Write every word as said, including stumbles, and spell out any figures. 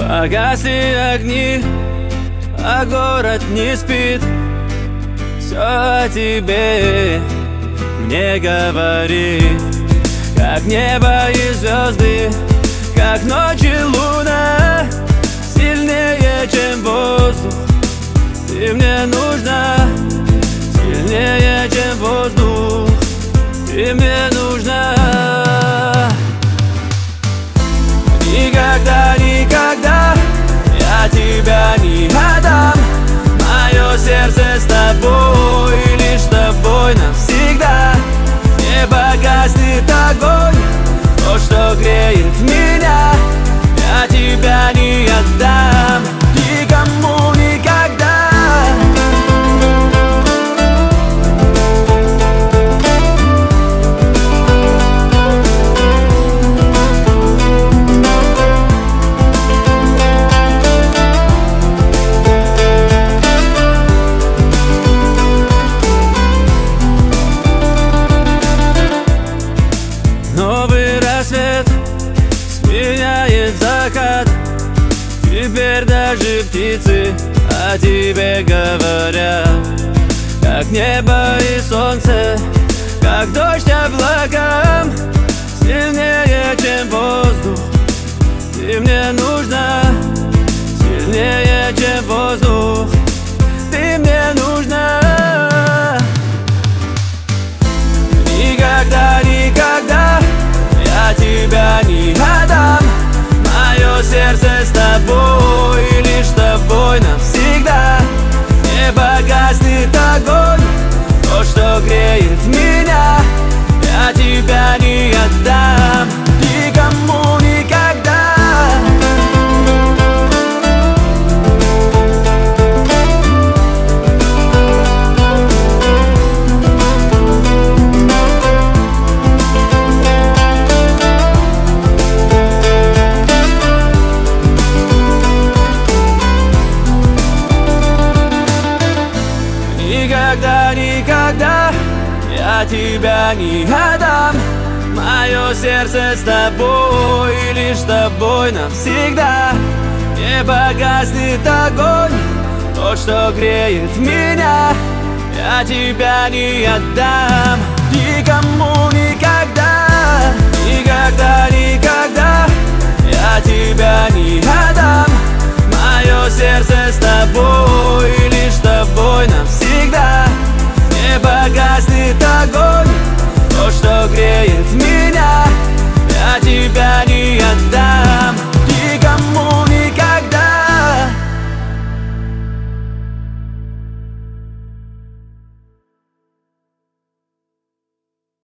Погасли огни, а город не спит. Все о тебе мне говорит, как небо и звезды, как ночь и луна. Сильнее, чем воздух, ты мне нужна. Сильнее, чем воздух, ты мне нужна. Никогда, никогда я тебя не отдам. Мое сердце с тобой, лишь с тобой навсегда. Не погаснет огонь, то, что греет меня. Я тебя не отдам никому никогда. Новый рассвет сменяет закат. Теперь даже птицы о тебе говорят, как небо и солнце, как дождь облакам. Сильнее, чем воздух, ты мне нужна. Сильнее, чем воздух, ты мне нужна. Никогда, никогда я тебя не отдам. Мое сердце с тобой, лишь с тобой навсегда. Не погаснет огонь, то, что греет меня. Я тебя не отдам никому никогда. Никогда, никогда я тебя не отдам. Мое сердце с тобой, лишь с тобой навсегда. Не погаснет огонь, то, что греет меня. Я тебя не отдам никому никогда.